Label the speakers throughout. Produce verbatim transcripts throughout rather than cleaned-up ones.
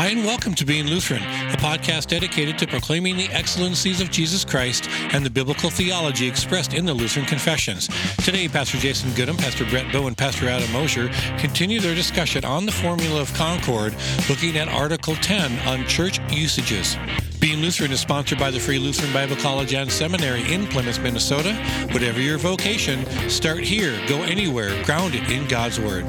Speaker 1: Hi, and welcome to Being Lutheran, a podcast dedicated to proclaiming the excellencies of Jesus Christ and the biblical theology expressed in the Lutheran Confessions. Today, Pastor Jason Goodham, Pastor Brett Bowe, and Pastor Adam Mosher continue their discussion on the Formula of Concord, looking at Article ten on church usages. Being Lutheran is sponsored by the Free Lutheran Bible College and Seminary in Plymouth, Minnesota. Whatever your vocation, start here, go anywhere, grounded in God's Word.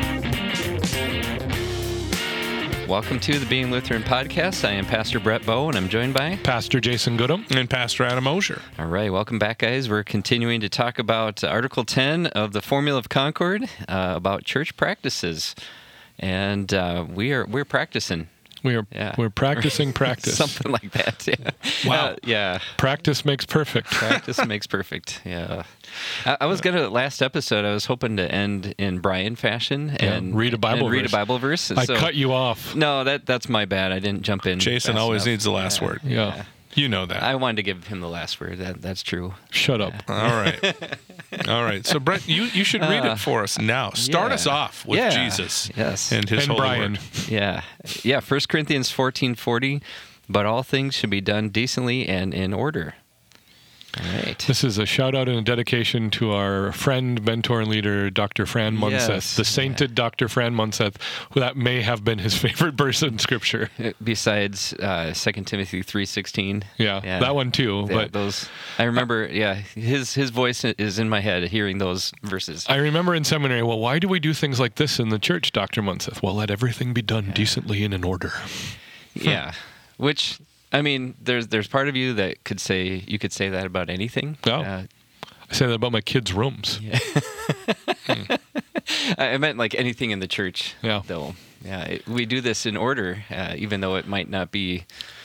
Speaker 2: Welcome to the Being Lutheran podcast. I am Pastor Brett Bowe, and I'm joined by
Speaker 3: Pastor Jason Goodham
Speaker 4: and Pastor Adam Mosher.
Speaker 2: All right, welcome back, guys. We're continuing to talk about Article ten of the Formula of Concord, uh, about church practices, and uh, we are we're practicing.
Speaker 3: We are
Speaker 2: yeah.
Speaker 3: we're practicing practice.
Speaker 2: Something like that. Yeah.
Speaker 3: Wow.
Speaker 2: Uh, yeah.
Speaker 3: Practice makes perfect.
Speaker 2: Practice makes perfect. Yeah. I, I was gonna last episode. I was hoping to end in Brian fashion and
Speaker 3: yeah, read a Bible
Speaker 2: and read
Speaker 3: verse.
Speaker 2: a Bible verse.
Speaker 3: I
Speaker 2: so,
Speaker 3: cut you off.
Speaker 2: No, that that's my bad. I didn't jump in.
Speaker 4: Jason
Speaker 2: fast
Speaker 4: always
Speaker 2: enough.
Speaker 4: needs the last
Speaker 2: yeah.
Speaker 4: word.
Speaker 3: Yeah.
Speaker 2: yeah.
Speaker 4: You know that.
Speaker 2: I wanted to give him the last word. That that's true.
Speaker 3: Shut up.
Speaker 4: All right. All right. So, Brett, you, you should read
Speaker 2: Uh,
Speaker 4: it for us now. Start
Speaker 2: yeah.
Speaker 4: us off with
Speaker 2: Yeah.
Speaker 4: Jesus
Speaker 2: Yes.
Speaker 4: and his
Speaker 3: And
Speaker 4: holy
Speaker 3: Brian.
Speaker 4: word.
Speaker 2: Yeah. Yeah. First Corinthians fourteen forty. But all things should be done decently and in order. All right.
Speaker 3: This is a shout out and a dedication to our friend, mentor, and leader, Doctor Fran Munseth,
Speaker 2: Yes.
Speaker 3: the sainted Doctor Fran Munseth, who that may have been his favorite verse in Scripture.
Speaker 2: Besides uh, Second Timothy three sixteen.
Speaker 3: Yeah, that one too.
Speaker 2: Yeah,
Speaker 3: but
Speaker 2: those, I remember, yeah, his his voice is in my head hearing those verses.
Speaker 3: I remember in seminary, well, why do we do things like this in the church, Doctor Munseth? Well, let everything be done
Speaker 2: Yeah.
Speaker 3: decently and in order.
Speaker 2: Yeah. Which, I mean, there's there's part of you that could say, you could say that about anything.
Speaker 3: Oh.
Speaker 2: Uh,
Speaker 3: I say that about my kids' rooms.
Speaker 2: Yeah. I meant like anything in the church,
Speaker 3: Yeah.
Speaker 2: though. Yeah, it, we do this in order, uh, even though it might not be.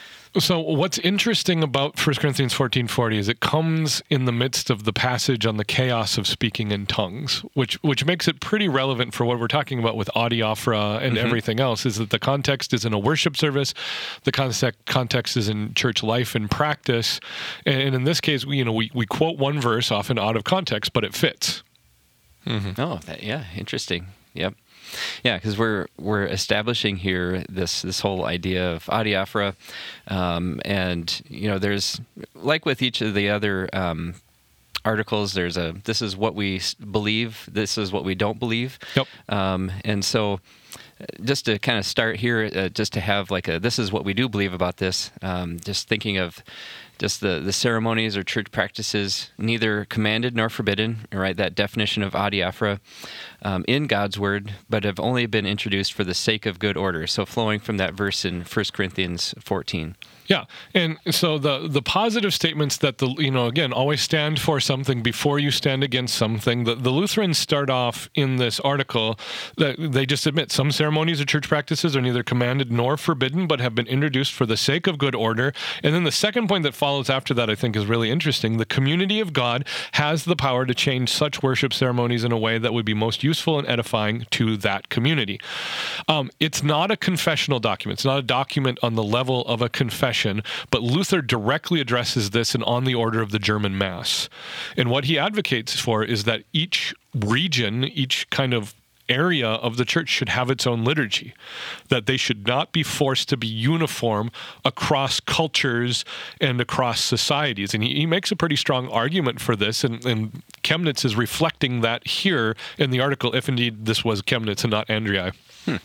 Speaker 3: So what's interesting about First Corinthians fourteen forty is it comes in the midst of the passage on the chaos of speaking in tongues, which which makes it pretty relevant for what we're talking about with adiaphora and
Speaker 2: Mm-hmm.
Speaker 3: everything else, is that the context is in a worship service, the context context is in church life and practice, and in this case, we, you know, we, we quote one verse often out of context, but it fits.
Speaker 4: Mm-hmm.
Speaker 2: Oh, that, yeah, interesting. Yep. Yeah, because we're we're establishing here this this whole idea of adiaphora, um, and you know, there's, like with each of the other um, articles, there's a this is what we s- believe, this is what we don't believe.
Speaker 3: Yep.
Speaker 2: Um, and so, uh, just to kind of start here, uh, just to have like a this is what we do believe about this. Um, just thinking of just the, the ceremonies or church practices, neither commanded nor forbidden, right? That definition of adiaphora um, in God's Word, but have only been introduced for the sake of good order. So flowing from that verse in First Corinthians fourteen.
Speaker 3: Yeah, and so the the positive statements that the you know again always stand for something before you stand against something. The, the Lutherans start off in this article that they just admit some ceremonies or church practices are neither commanded nor forbidden, but have been introduced for the sake of good order. And then the second point that follows after that, I think, is really interesting. The community of God has the power to change such worship ceremonies in a way that would be most useful and edifying to that community. Um, it's not a confessional document. It's not a document on the level of a confession. But Luther directly addresses this in On the Order of the German Mass. And what he advocates for is that each region, each kind of area of the church should have its own liturgy, that they should not be forced to be uniform across cultures and across societies. And he, he makes a pretty strong argument for this, and, and Chemnitz is reflecting that here in the article, if indeed this was Chemnitz and not Andrii.
Speaker 2: Hmm.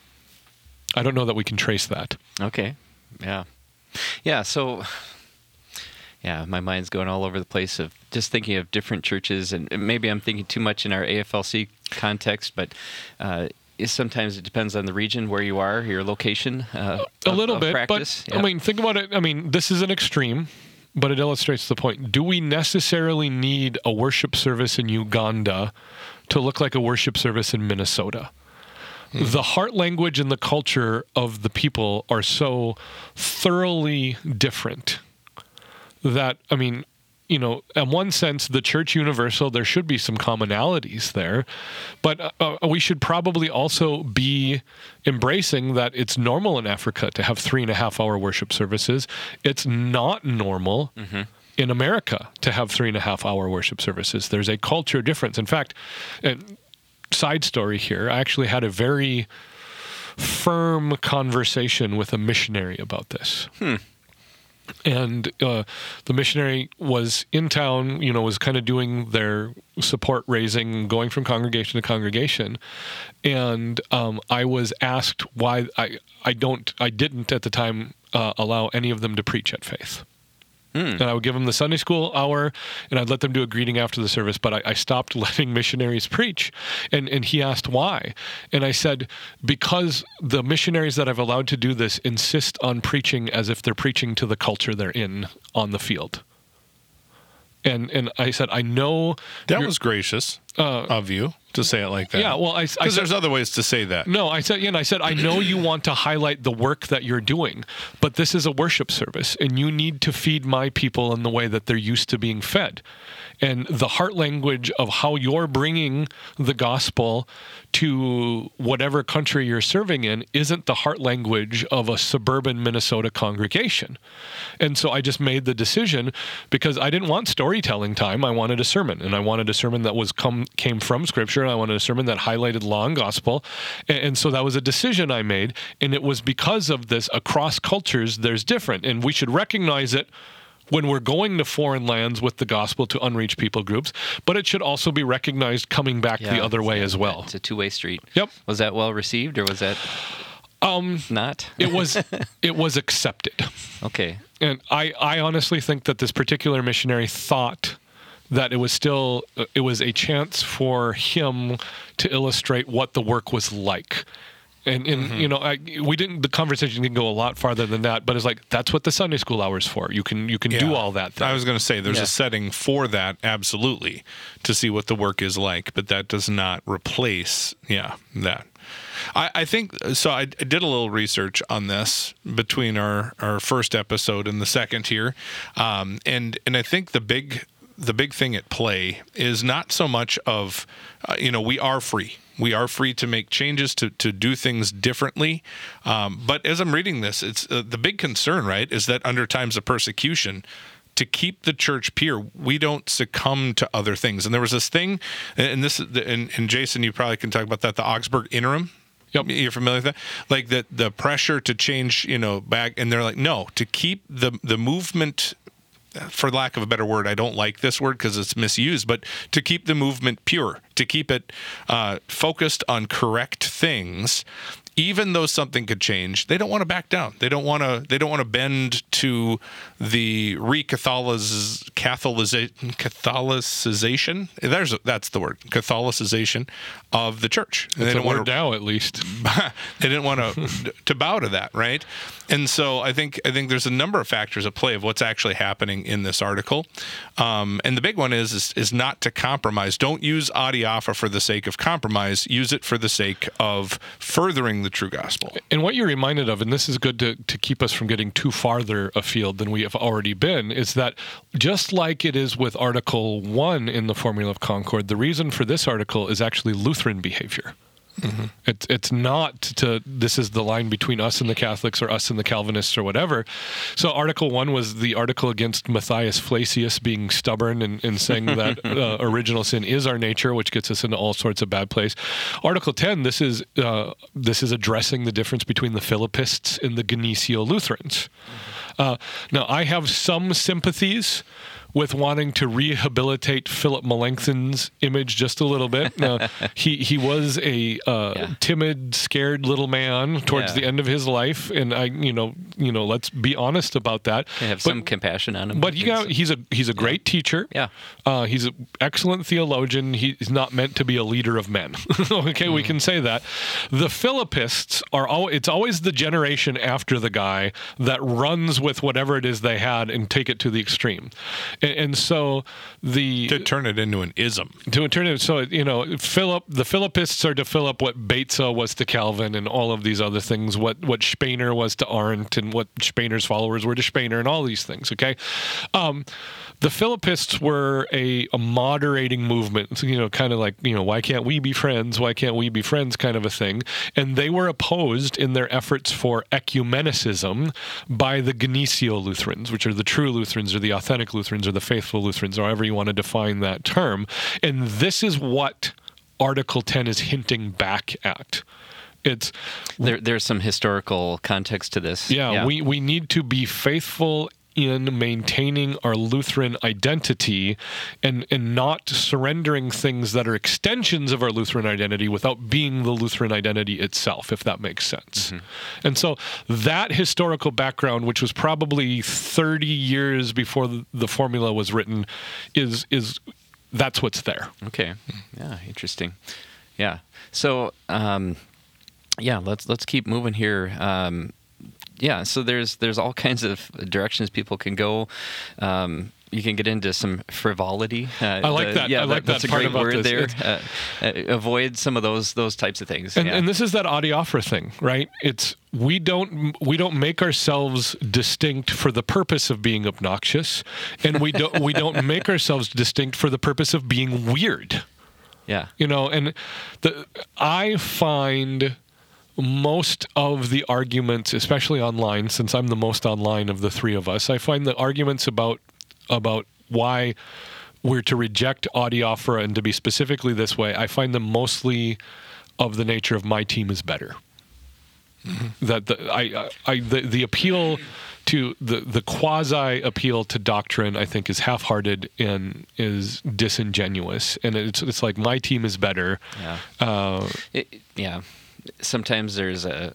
Speaker 3: I don't know that we can trace that.
Speaker 2: Okay. Yeah. Yeah, so, yeah, my mind's going all over the place of just thinking of different churches, and maybe I'm thinking too much in our A F L C context, but uh, is sometimes it depends on the region where you are, your location. Uh,
Speaker 3: a
Speaker 2: of,
Speaker 3: little
Speaker 2: of
Speaker 3: bit,
Speaker 2: practice.
Speaker 3: but
Speaker 2: Yeah.
Speaker 3: I mean, think about it. I mean, this is an extreme, but it illustrates the point. Do we necessarily need a worship service in Uganda to look like a worship service in Minnesota? The heart language and the culture of the people are so thoroughly different that, I mean, you know, in one sense, the church universal, there should be some commonalities there, but uh, we should probably also be embracing that it's normal in Africa to have three and a half hour worship services. It's not normal
Speaker 2: Mm-hmm.
Speaker 3: in America to have three and a half hour worship services. There's a culture difference. In fact, and side story here, I actually had a very firm conversation with a missionary about this.
Speaker 2: Hmm.
Speaker 3: And uh, the missionary was in town, you know, was kind of doing their support raising, going from congregation to congregation. And um, I was asked why I, I don't, I didn't at the time uh, allow any of them to preach at Faith. Mm. And I would give them the Sunday school hour, and I'd let them do a greeting after the service, but I, I stopped letting missionaries preach. And, and he asked why. And I said, because the missionaries that I've allowed to do this insist on preaching as if they're preaching to the culture they're in on the field. And and I said, I know...
Speaker 4: That was gracious uh, of you to say it like that.
Speaker 3: Yeah, well, I, I said...
Speaker 4: Because there's other ways to say that.
Speaker 3: No, I said, yeah, and I said, I know you want to highlight the work that you're doing, but this is a worship service, and you need to feed my people in the way that they're used to being fed. And the heart language of how you're bringing the gospel to whatever country you're serving in isn't the heart language of a suburban Minnesota congregation. And so I just made the decision because I didn't want storytelling time. I wanted a sermon, and I wanted a sermon that was come came from Scripture, and I wanted a sermon that highlighted law and gospel. And, and so that was a decision I made, and it was because of this across cultures, there's different, and we should recognize it when we're going to foreign lands with the gospel to unreached people groups, but it should also be recognized coming back
Speaker 2: yeah,
Speaker 3: the other way as well.
Speaker 2: It's a two-way street.
Speaker 3: Yep.
Speaker 2: Was that well received, or was that um, not?
Speaker 3: it was it was accepted.
Speaker 2: Okay.
Speaker 3: And I, I honestly think that this particular missionary thought that it was still, it was a chance for him to illustrate what the work was like. And, and mm-hmm. you know, I, we didn't. The conversation didn't go a lot farther than that. But it's like that's what the Sunday school hour's for. You can you can
Speaker 4: yeah.
Speaker 3: do all that. Thing.
Speaker 4: I was going to say there's
Speaker 2: yeah.
Speaker 4: a setting for that, absolutely, to see what the work is like. But that does not replace, yeah, that. I, I think so. I, I did a little research on this between our, our first episode and the second here, um, and and I think the big the big thing at play is not so much of uh, you know we are free. We are free to make changes, to, to do things differently. Um, but as I'm reading this, it's uh, the big concern, right, is that under times of persecution, to keep the church pure, we don't succumb to other things. And there was this thing, and this, and, and Jason, you probably can talk about that, the Augsburg Interim. Yep. You're familiar with that? Like the, the pressure to change, you know, back, and they're like, no, to keep the, the movement, for lack of a better word, I don't like this word because it's misused, but to keep the movement pure, to keep it uh, focused on correct things, even though something could change, they don't want to back down. They don't want to. They don't want to bend to the re-Catholiz Catholicization. Catholicization. There's a, that's the word. Catholicization of the church.
Speaker 3: It's
Speaker 4: they don't
Speaker 3: a word
Speaker 4: want to,
Speaker 3: now, at least.
Speaker 4: They didn't want to to bow to that, right? And so I think I think there's a number of factors at play of what's actually happening in this article. Um, and the big one is, is is not to compromise. Don't use adiapha for the sake of compromise. Use it for the sake of furthering the true gospel.
Speaker 3: And what you're reminded of, and this is good to, to keep us from getting too farther afield than we have already been, is that just like it is with Article one in the Formula of Concord, the reason for this article is actually Lutheran behavior. Mm-hmm. It's it's not to this is the line between us and the Catholics or us and the Calvinists or whatever. So Article one was the article against Matthias Flacius being stubborn and, and saying that uh, original sin is our nature, which gets us into all sorts of bad place. Article ten, this is uh, this is addressing the difference between the Philippists and the Geneseo Lutherans. Mm-hmm. Uh, now I have some sympathies with wanting to rehabilitate Philip Melanchthon's image just a little bit. Now, he he was a uh, yeah. timid, scared little man towards
Speaker 2: yeah.
Speaker 3: the end of his life, and I, you know, you know, let's be honest about that.
Speaker 2: I have
Speaker 3: but,
Speaker 2: some compassion on him.
Speaker 3: But you got, he's a he's a great yeah. teacher.
Speaker 2: Yeah,
Speaker 3: uh, he's an excellent theologian. He's not meant to be a leader of men. okay, mm. we can say that. The Philippists are all. It's always the generation after the guy that runs with whatever it is they had and take it to the extreme. And so the
Speaker 4: to turn it into an ism.
Speaker 3: To turn it so you know Philip the Philippists are to Philip what Beza was to Calvin and all of these other things. What what Spener was to Arndt and what Spener's followers were to Spener and all these things. Okay, um, the Philippists were a, a moderating movement. You know, kind of like you know why can't we be friends? Why can't we be friends? Kind of a thing. And they were opposed in their efforts for ecumenicism by the Geneseo Lutherans, which are the true Lutherans or the authentic Lutherans or the faithful Lutherans, or however you want to define that term. And this is what Article ten is hinting back at. It's
Speaker 2: There, there's some historical context to this.
Speaker 3: yeah, we we need to be faithful in maintaining our Lutheran identity and and not surrendering things that are extensions of our Lutheran identity without being the Lutheran identity itself, if that makes sense. Mm-hmm. And so that historical background, which was probably thirty years before the, the formula was written, is is that's what's there.
Speaker 2: Okay. Yeah, interesting. Yeah. So, um, yeah, let's let's keep moving here. Um, Yeah, so there's there's all kinds of directions people can go. Um, you can get into some frivolity. Uh,
Speaker 3: I like
Speaker 2: the,
Speaker 3: that.
Speaker 2: Yeah,
Speaker 3: I like
Speaker 2: that, that's
Speaker 3: that
Speaker 2: a
Speaker 3: part
Speaker 2: great
Speaker 3: about
Speaker 2: word
Speaker 3: this.
Speaker 2: there. Uh, uh, avoid some of those those types of things.
Speaker 3: And,
Speaker 2: yeah.
Speaker 3: and this is that adiaphora thing, right? It's we don't we don't make ourselves distinct for the purpose of being obnoxious, and we don't we don't make ourselves distinct for the purpose of being weird.
Speaker 2: Yeah.
Speaker 3: You know, and the I find most of the arguments, especially online, since I'm the most online of the three of us, I find the arguments about about why we're to reject adiaphora and to be specifically this way, I find them mostly of the nature of my team is better. Mm-hmm. That the I, I the, the appeal to the the quasi appeal to doctrine, I think, is half-hearted and is disingenuous, and it's it's like my team is better.
Speaker 2: Yeah.
Speaker 3: Uh,
Speaker 2: it, yeah. Sometimes there's a,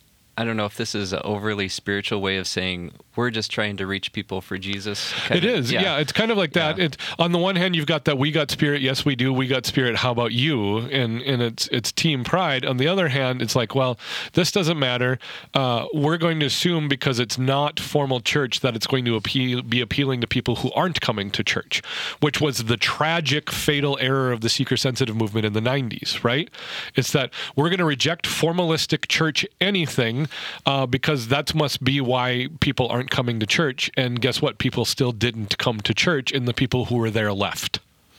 Speaker 2: I don't know if this is an overly spiritual way of saying we're just trying to reach people for Jesus.
Speaker 3: It is, yeah. yeah. It's kind of like that.
Speaker 2: Yeah.
Speaker 3: It on the one hand, you've got that we got spirit, yes we do, we got spirit. How about you? And and it's it's team pride. On the other hand, it's like, well, this doesn't matter. Uh, we're going to assume because it's not formal church that it's going to appeal be appealing to people who aren't coming to church, which was the tragic, fatal error of the seeker-sensitive movement in the nineties. Right? It's that we're going to reject formalistic church anything uh, because that must be why people aren't coming to church, and guess what? People still didn't come to church, and the people who were there left.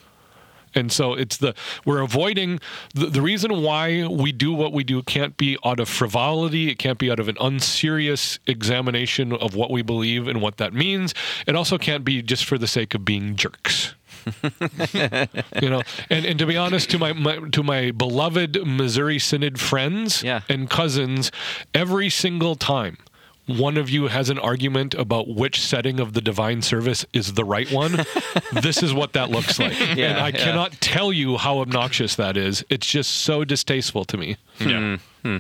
Speaker 3: And so it's the we're avoiding the, the reason why we do what we do can't be out of frivolity. It can't be out of an unserious examination of what we believe and what that means. It also can't be just for the sake of being jerks. You know, and, and to be honest, to my, my to my beloved Missouri Synod friends
Speaker 2: yeah.
Speaker 3: and cousins, every single time one of you has an argument about which setting of the divine service is the right one, this is what that looks like.
Speaker 2: Yeah,
Speaker 3: and I
Speaker 2: yeah.
Speaker 3: cannot tell you how obnoxious that is. It's just so distasteful to me.
Speaker 4: Yeah.
Speaker 2: Hmm.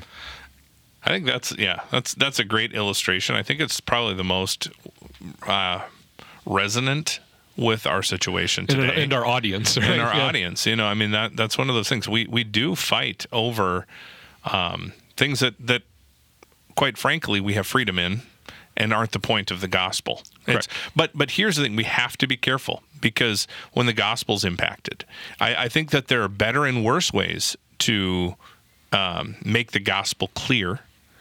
Speaker 4: I think that's yeah, that's that's a great illustration. I think it's probably the most uh, resonant with our situation today
Speaker 3: And, and our audience. Right?
Speaker 4: and our
Speaker 3: Yeah.
Speaker 4: audience. You know, I mean that that's one of those things we we do fight over um, things that that quite frankly we have freedom in and aren't the point of the gospel. It's, but but here's the thing: we have to be careful because when the gospel's impacted, I, I think that there are better and worse ways to um, make the gospel clear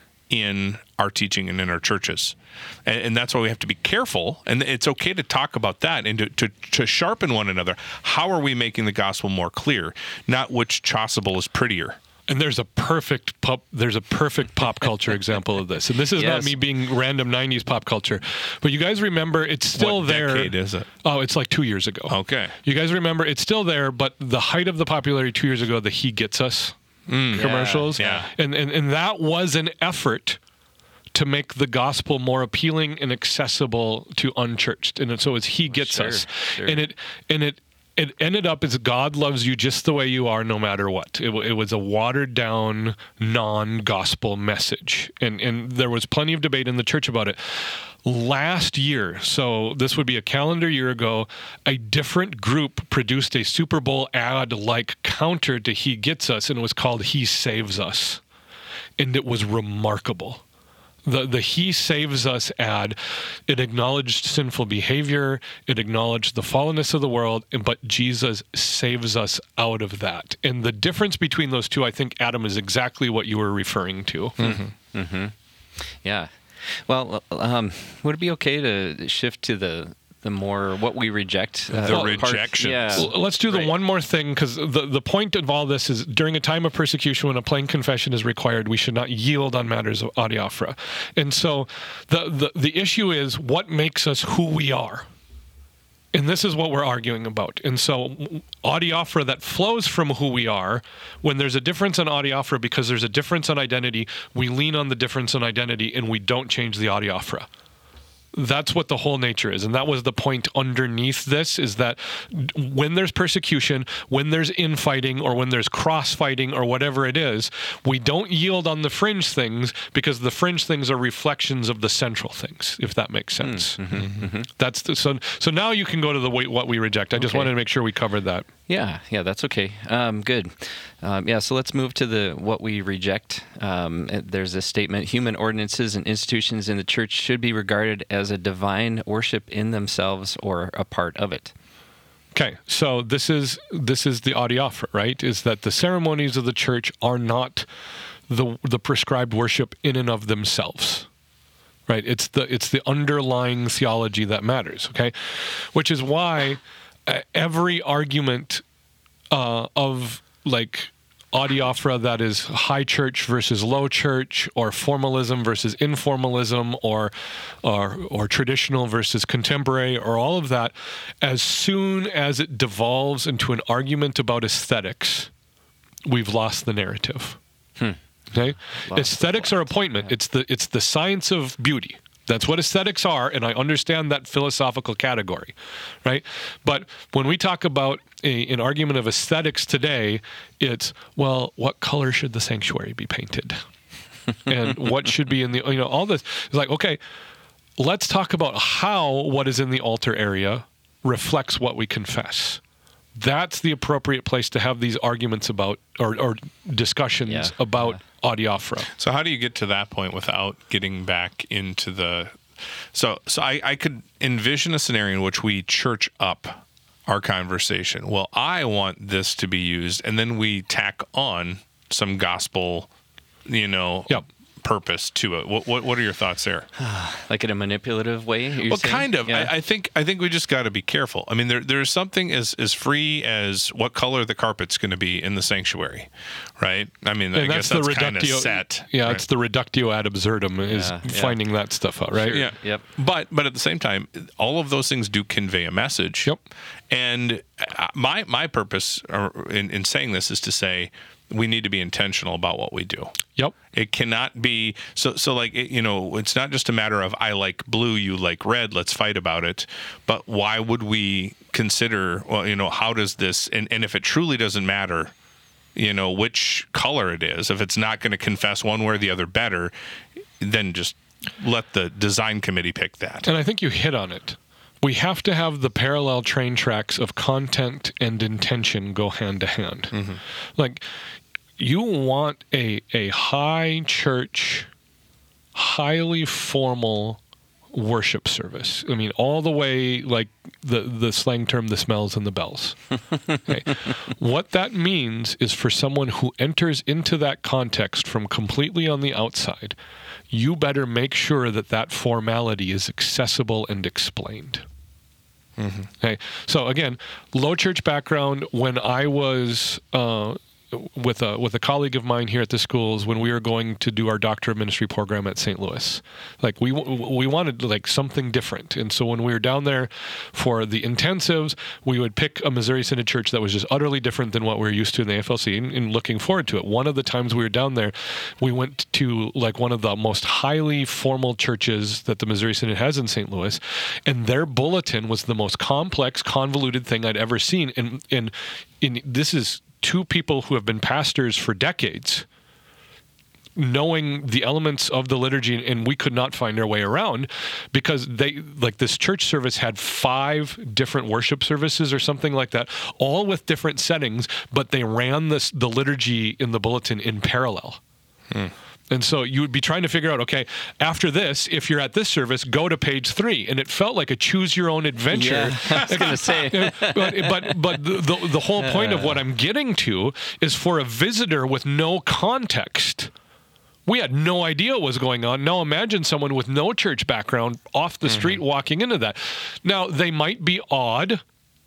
Speaker 4: in our teaching and in our churches. And, and that's why we have to be careful. And it's okay to talk about that and to, to, to sharpen one another. How are we making the gospel more clear? Not which chasuble is prettier.
Speaker 3: And there's a perfect pop. There's a perfect pop culture example of this. And this is
Speaker 2: Yes.
Speaker 3: not me being random nineties pop culture, but you guys remember it's still
Speaker 4: What
Speaker 3: there.
Speaker 4: decade is it?
Speaker 3: Oh, it's like two years ago.
Speaker 4: Okay.
Speaker 3: You guys remember it's still there, but the height of the popularity two years ago, the He Gets Us commercials,
Speaker 4: yeah.
Speaker 3: and and and that was an effort to make the gospel more appealing and accessible to unchurched. And so it's He Gets
Speaker 2: Sure,
Speaker 3: Us,
Speaker 2: sure.
Speaker 3: and it and it. It ended up as God loves you just the way you are, no matter what. It, it was a watered down, non-gospel message, and and there was plenty of debate in the church about it. Last year, so this would be a calendar year ago, a different group produced a Super Bowl ad-like counter to He Gets Us, and it was called He Saves Us, and it was remarkable. The the He Saves Us ad, it acknowledged sinful behavior, it acknowledged the fallenness of the world, but Jesus saves us out of that. And the difference between those two, I think, Adam, is exactly what you were referring to.
Speaker 2: Mm-hmm. Mm-hmm. Yeah. Well, um, would it be okay to shift to the the more what we reject? Uh,
Speaker 4: The
Speaker 2: part-
Speaker 4: rejections.
Speaker 2: Yeah.
Speaker 3: L- Let's do the
Speaker 2: Right.
Speaker 3: one more thing, because the, the point of all this is during a time of persecution when a plain confession is required, we should not yield on matters of adiaphora. And so the, the, the issue is what makes us who we are. And this is what we're arguing about. And so adiaphora that flows from who we are, when there's a difference in adiaphora because there's a difference in identity, we lean on the difference in identity and we don't change the adiaphora. That's what the whole nature is. And that was the point underneath this, is that when there's persecution, when there's infighting, or when there's cross-fighting, or whatever it is, we don't yield on the fringe things, because the fringe things are reflections of the central things, if that makes sense. Mm-hmm, mm-hmm. That's the, so, so now you can go to the way, what we reject. I just
Speaker 2: okay.
Speaker 3: wanted to make sure we covered that.
Speaker 2: Yeah, yeah, that's okay. Um, good. Um, yeah, so let's move to the what we reject. Um, there's this statement: human ordinances and institutions in the church should be regarded as a divine worship in themselves or a part of it.
Speaker 3: Okay, so this is this is the adiaphora, right? Is that the ceremonies of the church are not the the prescribed worship in and of themselves. Right? It's the it's the underlying theology that matters, okay? Which is why uh, every argument uh, of like adiaphora that is high church versus low church, or formalism versus informalism, or, or or traditional versus contemporary, or all of that, as soon as it devolves into an argument about aesthetics, we've lost the narrative. Hmm. Okay, lost aesthetics are appointment. Yeah. It's the it's the science of beauty. That's what aesthetics are, and I understand that philosophical category, right? But when we talk about a, an argument of aesthetics today, it's, well, what color should the sanctuary be painted? And what should be in the, you know, all this is like, okay, let's talk about how what is in the altar area reflects what we confess. That's the appropriate place to have these arguments about, or, or discussions yeah. about yeah. adiaphora.
Speaker 4: So how do you get to that point without getting back into the... So so I, I could envision a scenario in which we church up our conversation. Well, I want this to be used, and then we tack on some gospel, you know...
Speaker 3: Yep.
Speaker 4: purpose to it. What, what what are your thoughts there?
Speaker 2: Like in a manipulative way?
Speaker 4: Well,
Speaker 2: saying?
Speaker 4: kind of.
Speaker 2: Yeah.
Speaker 4: I, I think I think we just got to be careful. I mean, there there's something as as free as what color the carpet's going to be in the sanctuary, right? I mean,
Speaker 3: and
Speaker 4: I
Speaker 3: that's
Speaker 4: guess that's
Speaker 3: the
Speaker 4: kind of
Speaker 3: reductio,
Speaker 4: set.
Speaker 3: Yeah,
Speaker 4: right?
Speaker 3: It's the reductio ad absurdum is
Speaker 2: yeah, yeah.
Speaker 3: finding that stuff out, right?
Speaker 2: Sure.
Speaker 4: Yeah.
Speaker 2: Yep.
Speaker 4: But but at the same time, all of those things do convey a message.
Speaker 3: Yep.
Speaker 4: And my my purpose in in saying this is to say, we need to be intentional about what we do.
Speaker 3: Yep.
Speaker 4: It cannot be so. So, like it, you know, it's not just a matter of I like blue, you like red. Let's fight about it. But why would we consider? Well, you know, how does this? And, and if it truly doesn't matter, you know, which color it is, if it's not going to confess one way or the other better, then just let the design committee pick that.
Speaker 3: And I think you hit on it. We have to have the parallel train tracks of content and intention go hand to hand. Mm-hmm. Like, you want a a high church, highly formal worship service. I mean, all the way, like the, the slang term, the smells and the bells. Okay. What that means is for someone who enters into that context from completely on the outside, you better make sure that that formality is accessible and explained. Mm-hmm. Okay. So again, low church background. When I was uh, with a with a colleague of mine here at the schools, when we were going to do our Doctor of Ministry program at Saint Louis, like we we wanted like something different, and so when we were down there for the intensives, we would pick a Missouri Synod church that was just utterly different than what we were used to in the A F L C, and, and looking forward to it. One of the times we were down there, we went to like one of the most highly formal churches that the Missouri Synod has in Saint Louis, and their bulletin was the most complex, convoluted thing I'd ever seen, and and in this is. Two people who have been pastors for decades, knowing the elements of the liturgy, and we could not find our way around because they, like this church service had five different worship services or something like that, all with different settings, but they ran this the liturgy in the bulletin in parallel. Hmm. And so you would be trying to figure out, okay, after this, if you're at this service, go to page three. And it felt like a choose your own adventure.
Speaker 2: Yeah, I was going to say.
Speaker 3: but but, but the, the, the whole point of what I'm getting to is for a visitor with no context. We had no idea what was going on. Now imagine someone with no church background off the mm-hmm. street walking into that. Now, they might be awed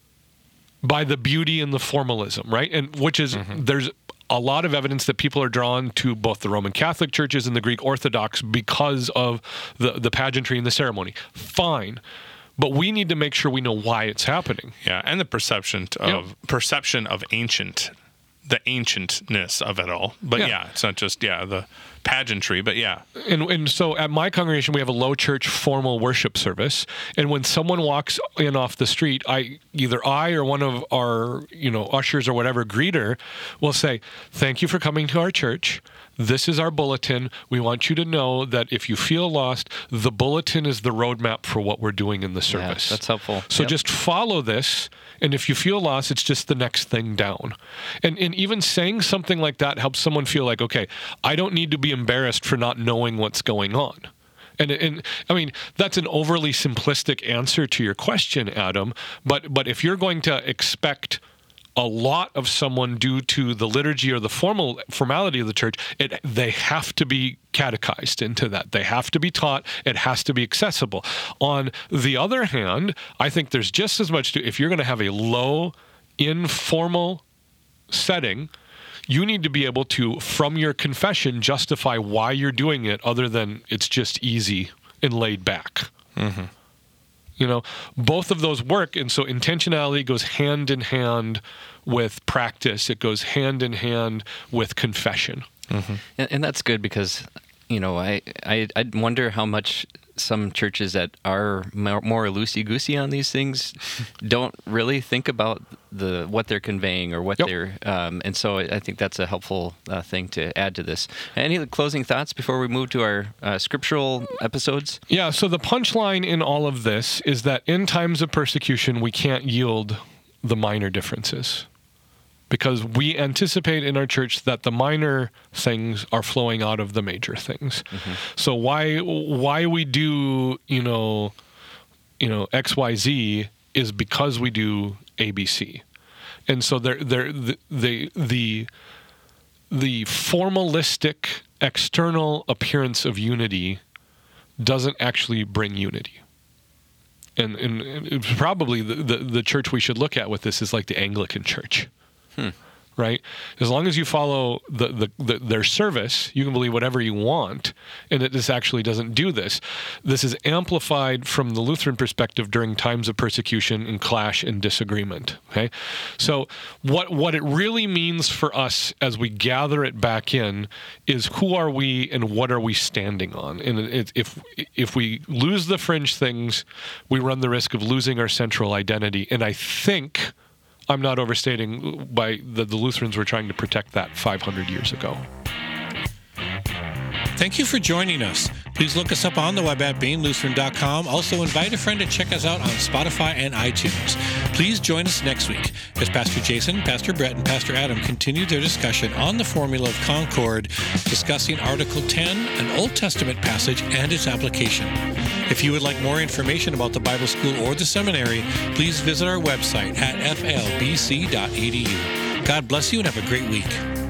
Speaker 3: by the beauty and the formalism, right? And which is, mm-hmm. there's a lot of evidence that people are drawn to both the Roman Catholic churches and the Greek Orthodox because of the, the pageantry and the ceremony. Fine. but we need to make sure we know why it's happening.
Speaker 4: Yeah, and the perception of
Speaker 3: Yep.
Speaker 4: perception of ancient, the ancientness of it all. But
Speaker 3: Yeah.
Speaker 4: yeah, it's not just yeah the pageantry, but yeah,
Speaker 3: And, and so at my congregation, we have a low church formal worship service. And when someone walks in off the street, I either I or one of our, you know, ushers or whatever greeter will say, "Thank you for coming to our church. This is our bulletin. We want you to know that if you feel lost, the bulletin is the roadmap for what we're doing in the service."
Speaker 2: that's helpful.
Speaker 3: So
Speaker 2: Yep.
Speaker 3: just follow this. And if you feel lost, it's just the next thing down. And, and even saying something like that helps someone feel like, okay, I don't need to be embarrassed for not knowing what's going on. And, and I mean, that's an overly simplistic answer to your question, Adam. But, but if you're going to expect a lot of someone due to the liturgy or the formal formality of the church, it, they have to be catechized into that. They have to be taught. It has to be accessible. On the other hand, I think there's just as much to, if you're going to have a low, informal setting, you need to be able to, from your confession, justify why you're doing it other than it's just easy and laid back.
Speaker 4: Mm-hmm.
Speaker 3: You know, both of those work. And so intentionality goes hand in hand with practice. It goes hand in hand with confession.
Speaker 4: Mm-hmm.
Speaker 2: And, and that's good because, you know, I, I I wonder how much some churches that are more, more loosey-goosey on these things don't really think about the what they're conveying or what
Speaker 3: Yep.
Speaker 2: they're, um, and so I think that's a helpful uh, thing to add to this. Any closing thoughts before we move to our uh, scriptural episodes?
Speaker 3: Yeah, so the punchline in all of this is that in times of persecution, we can't yield the minor differences because we anticipate in our church that the minor things are flowing out of the major things. Mm-hmm. So why why we do, you know, you know, X Y Z is because we do A B C. And so there there the the the, the formalistic external appearance of unity doesn't actually bring unity. And, and it's probably the, the, the church we should look at with this is like the Anglican Church.
Speaker 2: Hmm.
Speaker 3: Right? As long as you follow the, the, the their service, you can believe whatever you want, and it this actually doesn't do this. This is amplified from the Lutheran perspective during times of persecution and clash and disagreement. Okay, so what what it really means for us as we gather it back in is who are we and what are we standing on? And it, if if we lose the fringe things, we run the risk of losing our central identity. And I think I'm not overstating by that the Lutherans were trying to protect that five hundred years ago.
Speaker 1: Thank you for joining us. Please look us up on the web at bain lutheran dot com. Also, invite a friend to check us out on Spotify and iTunes. Please join us next week as Pastor Jason, Pastor Brett, and Pastor Adam continue their discussion on the formula of Concord, discussing Article ten, an Old Testament passage, and its application. If you would like more information about the Bible School or the seminary, please visit our website at f l b c dot e d u. God bless you and have a great week.